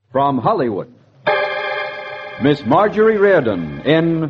From Hollywood, Miss Marjorie Riordan in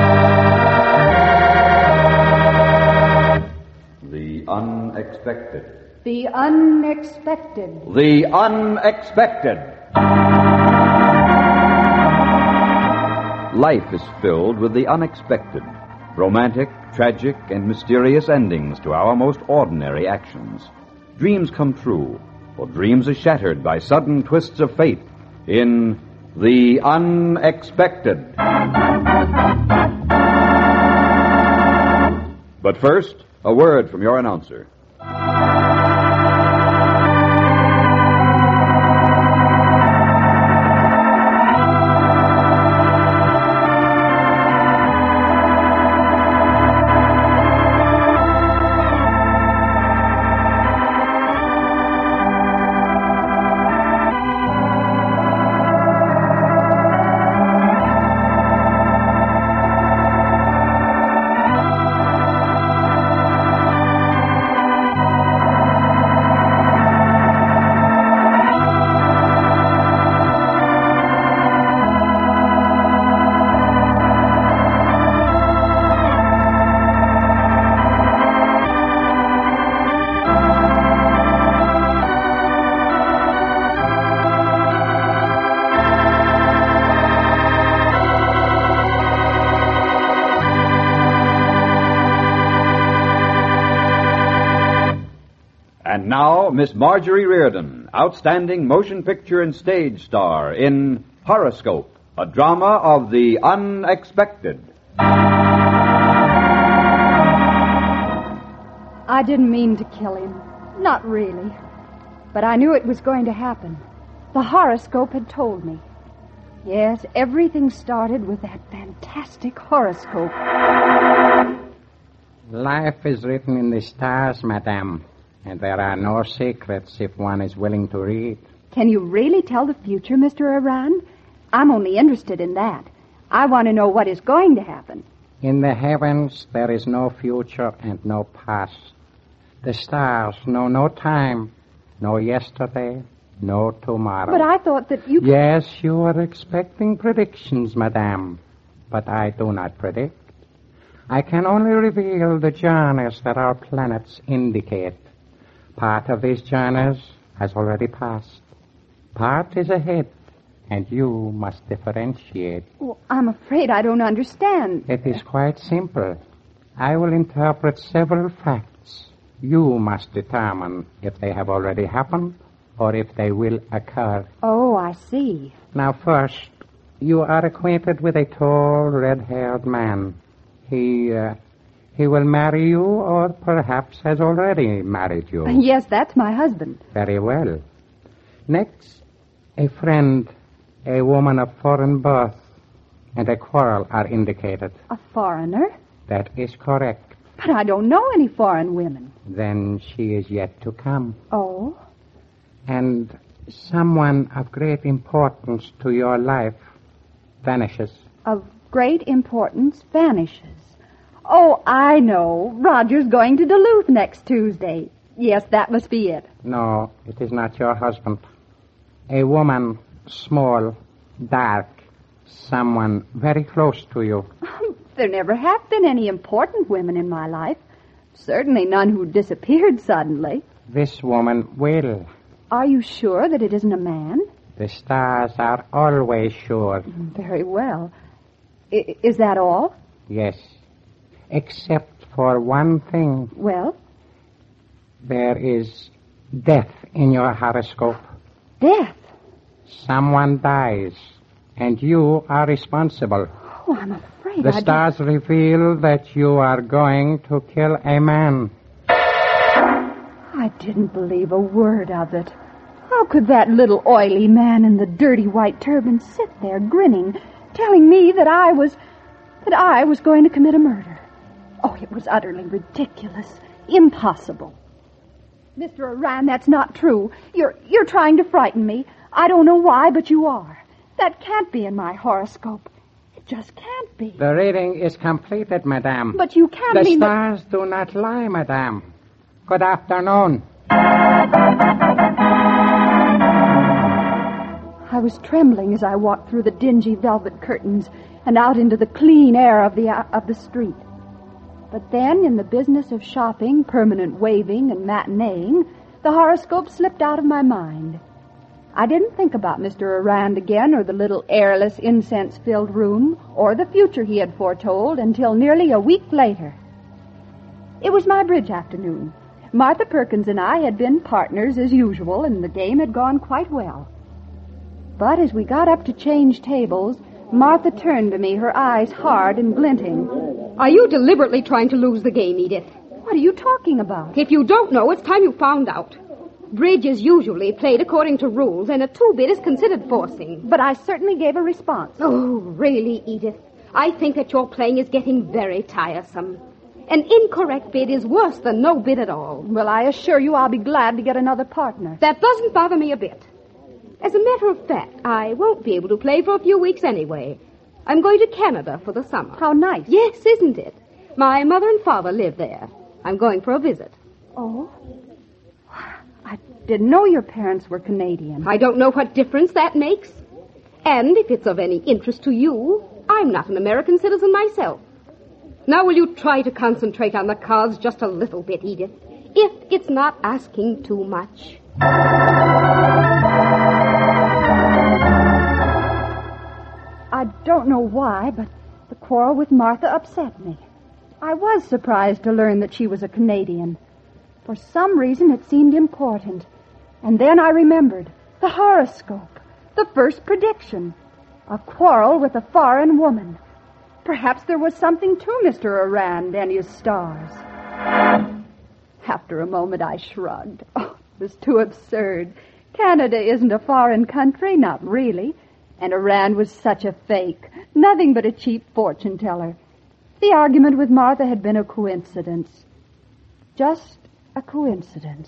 The Unexpected. The Unexpected. The Unexpected. Life is filled with the unexpected, romantic, tragic, and mysterious endings to our most ordinary actions. Dreams come true, or dreams are shattered by sudden twists of fate in The Unexpected. But first, a word from your announcer. And now, Miss Marjorie Riordan, outstanding motion picture and stage star in Horoscope, a drama of the unexpected. I didn't mean to kill him. Not really. But I knew it was going to happen. The horoscope had told me. Yes, everything started with that fantastic horoscope. Life is written in the stars, madame. And there are no secrets if one is willing to read. Can you really tell the future, Mr. Aran? I'm only interested in that. I want to know what is going to happen. In the heavens, there is no future and no past. The stars know no time, no yesterday, no tomorrow. But I thought that you... Yes, you are expecting predictions, madame. But I do not predict. I can only reveal the journeys that our planets indicate. Part of these journeys has already passed. Part is ahead, and you must differentiate. Oh, I'm afraid I don't understand. It is quite simple. I will interpret several facts. You must determine if they have already happened or if they will occur. Oh, I see. Now, first, you are acquainted with a tall, red-haired man. He will marry you or perhaps has already married you. Yes, that's my husband. Very well. Next, a friend, a woman of foreign birth, and a quarrel are indicated. A foreigner? That is correct. But I don't know any foreign women. Then she is yet to come. Oh? And someone of great importance to your life vanishes. Of great importance vanishes. Oh, I know. Roger's going to Duluth next Tuesday. Yes, that must be it. No, it is not your husband. A woman, small, dark, someone very close to you. There never have been any important women in my life. Certainly none who disappeared suddenly. This woman will. Are you sure that it isn't a man? The stars are always sure. Very well. Is that all? Yes. Except for one thing. Well? There is death in your horoscope. Death? Someone dies, and you are responsible. Oh, I'm afraid The stars reveal that you are going to kill a man. I didn't believe a word of it. How could that little oily man in the dirty white turban sit there grinning, telling me that I was going to commit a murder? Oh, it was utterly ridiculous. Impossible. Mr. Aran, that's not true. You're trying to frighten me. I don't know why, but you are. That can't be in my horoscope. It just can't be. The reading is completed, madame. But you can't The mean stars do not lie, madame. Good afternoon. I was trembling as I walked through the dingy velvet curtains and out into the clean air of the street. But then, in the business of shopping, permanent waving, and matineeing, the horoscope slipped out of my mind. I didn't think about Mr. Arand again, or the little airless, incense-filled room, or the future he had foretold until nearly a week later. It was my bridge afternoon. Martha Perkins and I had been partners as usual, and the game had gone quite well. But as we got up to change tables, Martha turned to me, her eyes hard and glinting. Are you deliberately trying to lose the game, Edith? What are you talking about? If you don't know, it's time you found out. Bridge is usually played according to rules, and a two-bit is considered forcing. But I certainly gave a response. Oh, really, Edith? I think that your playing is getting very tiresome. An incorrect bid is worse than no bid at all. Well, I assure you I'll be glad to get another partner. That doesn't bother me a bit. As a matter of fact, I won't be able to play for a few weeks anyway. I'm going to Canada for the summer. How nice. Yes, isn't it? My mother and father live there. I'm going for a visit. Oh? I didn't know your parents were Canadian. I don't know what difference that makes. And if it's of any interest to you, I'm not an American citizen myself. Now will you try to concentrate on the cards just a little bit, Edith? If it's not asking too much. I don't know why, but the quarrel with Martha upset me. I was surprised to learn that she was a Canadian. For some reason, it seemed important. And then I remembered the horoscope, the first prediction, a quarrel with a foreign woman. Perhaps there was something to Mr. Arand and his stars. After a moment, I shrugged. Oh, it was too absurd. Canada isn't a foreign country, not really. And Arand was such a fake, nothing but a cheap fortune teller. The argument with Martha had been a coincidence. Just a coincidence.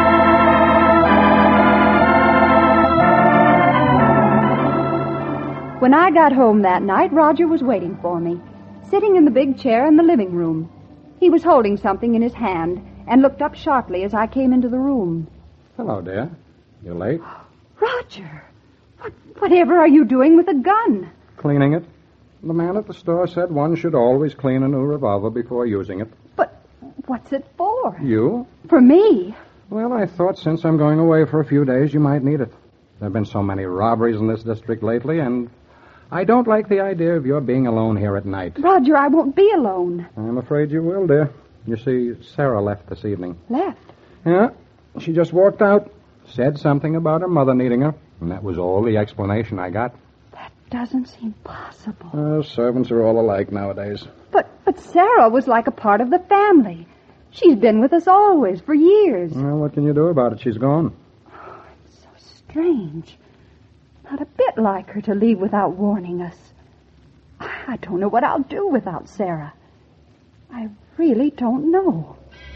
When I got home that night, Roger was waiting for me, sitting in the big chair in the living room. He was holding something in his hand and looked up sharply as I came into the room. Hello, dear. You late? Roger, whatever are you doing with a gun? Cleaning it. The man at the store said one should always clean a new revolver before using it. But what's it for? You? For me? Well, I thought since I'm going away for a few days, you might need it. There have been so many robberies in this district lately, and I don't like the idea of your being alone here at night. Roger, I won't be alone. I'm afraid you will, dear. You see, Sarah left this evening. Left? Yeah, she just walked out, said something about her mother needing her, and that was all the explanation I got. That doesn't seem possible. Servants are all alike nowadays. But Sarah was like a part of the family. She's been with us always, for years. Well, what can you do about it? She's gone. Oh, it's so strange. Not a bit like her to leave without warning us. I don't know what I'll do without Sarah. I really don't know.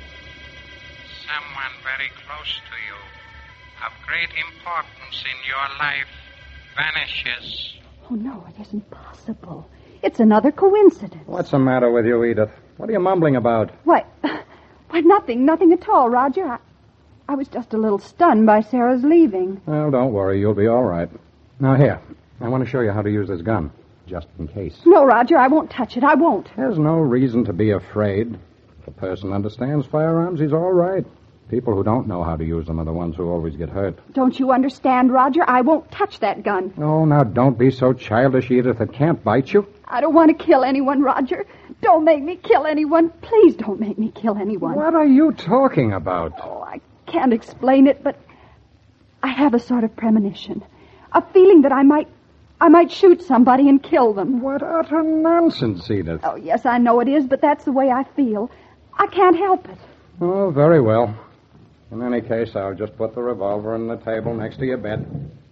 Someone very close to you, of great importance in your life, vanishes. Oh, no, it isn't possible. It's another coincidence. What's the matter with you, Edith? What are you mumbling about? Why, nothing at all, Roger. I was just a little stunned by Sarah's leaving. Well, don't worry. You'll be all right. Now, here. I want to show you how to use this gun, just in case. No, Roger, I won't touch it. I won't. There's no reason to be afraid. If a person understands firearms, he's all right. People who don't know how to use them are the ones who always get hurt. Don't you understand, Roger? I won't touch that gun. Oh, now don't be so childish, Edith. It can't bite you. I don't want to kill anyone, Roger. Don't make me kill anyone. Please don't make me kill anyone. What are you talking about? Oh, I can't explain it, but I have a sort of premonition. A feeling that I might shoot somebody and kill them. What utter nonsense, Edith. Oh, yes, I know it is, but that's the way I feel. I can't help it. Oh, very well. In any case, I'll just put the revolver on the table next to your bed.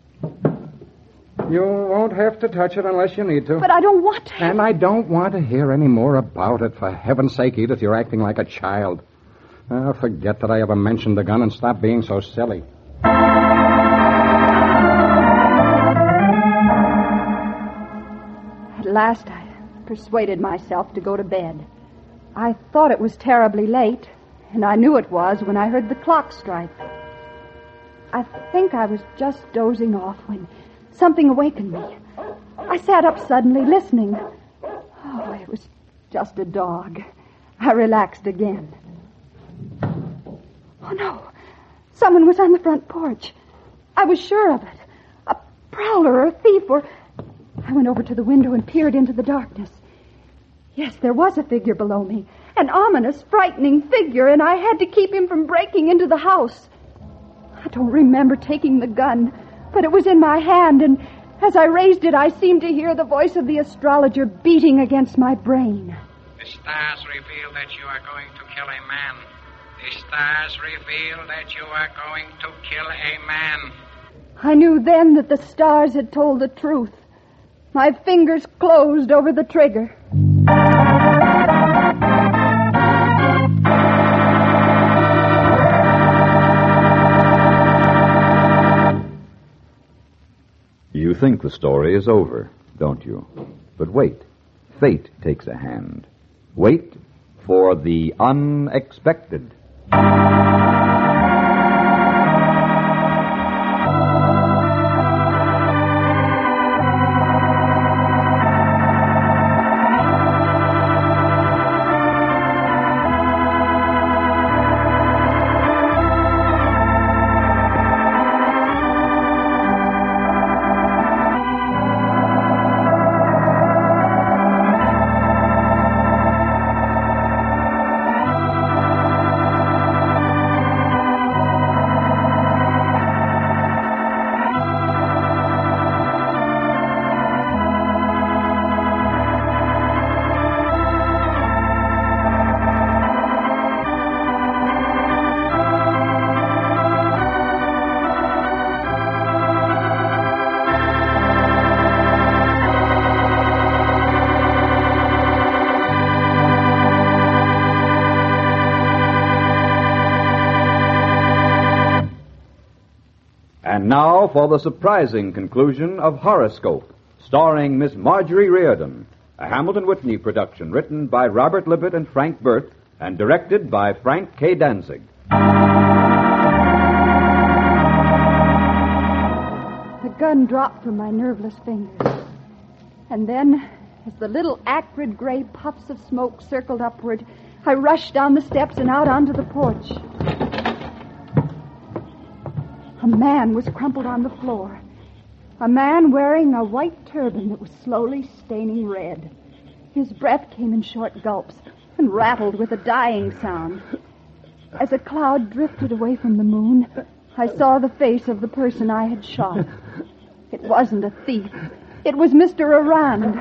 You won't have to touch it unless you need to. But I don't want to. And I don't want to hear any more about it. For heaven's sake, Edith, you're acting like a child. Forget that I ever mentioned the gun and stop being so silly. At last, I persuaded myself to go to bed. I thought it was terribly late, and I knew it was when I heard the clock strike. I think I was just dozing off when something awakened me. I sat up suddenly, listening. Oh, it was just a dog. I relaxed again. Oh, no. Someone was on the front porch. I was sure of it. A prowler or a thief or... I went over to the window and peered into the darkness. Yes, there was a figure below me. An ominous, frightening figure, and I had to keep him from breaking into the house. I don't remember taking the gun, but it was in my hand, and as I raised it, I seemed to hear the voice of the astrologer beating against my brain. The stars reveal that you are going to kill a man. The stars reveal that you are going to kill a man. I knew then that the stars had told the truth. My fingers closed over the trigger. You think the story is over, don't you? But wait. Fate takes a hand. Wait for the unexpected. And now for the surprising conclusion of Horoscope, starring Miss Marjorie Riordan, a Hamilton Whitney production written by Robert Libet and Frank Burt and directed by Frank K. Danzig. The gun dropped from my nerveless fingers. And then, as the little acrid gray puffs of smoke circled upward, I rushed down the steps and out onto the porch. A man was crumpled on the floor. A man wearing a white turban that was slowly staining red. His breath came in short gulps and rattled with a dying sound. As a cloud drifted away from the moon, I saw the face of the person I had shot. It wasn't a thief. It was Mr. Arand.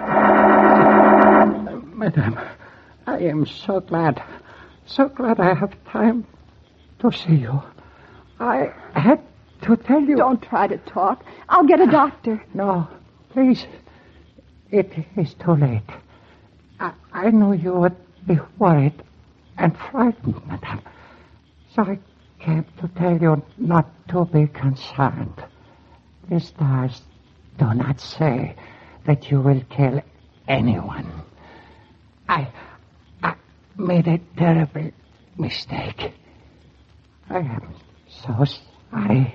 Madame, I am so glad I have time to see you. I had to tell you... Don't try to talk. I'll get a doctor. No, please. It is too late. I knew you would be worried and frightened, madame. So I came to tell you not to be concerned. The stars do not say that you will kill anyone. I made a terrible mistake. I am so sorry.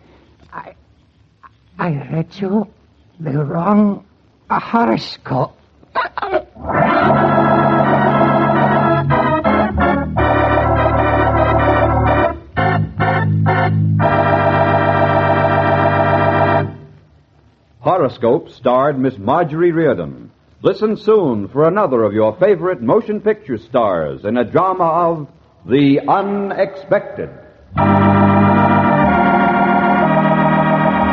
I read you the wrong horoscope. Horoscope starred Miss Marjorie Riordan. Listen soon for another of your favorite motion picture stars in a drama of The Unexpected.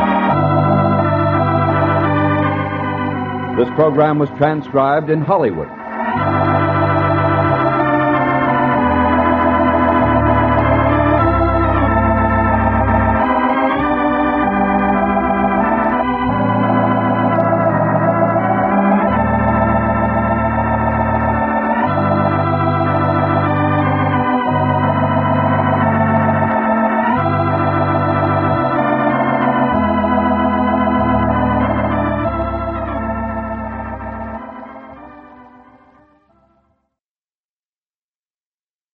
This program was transcribed in Hollywood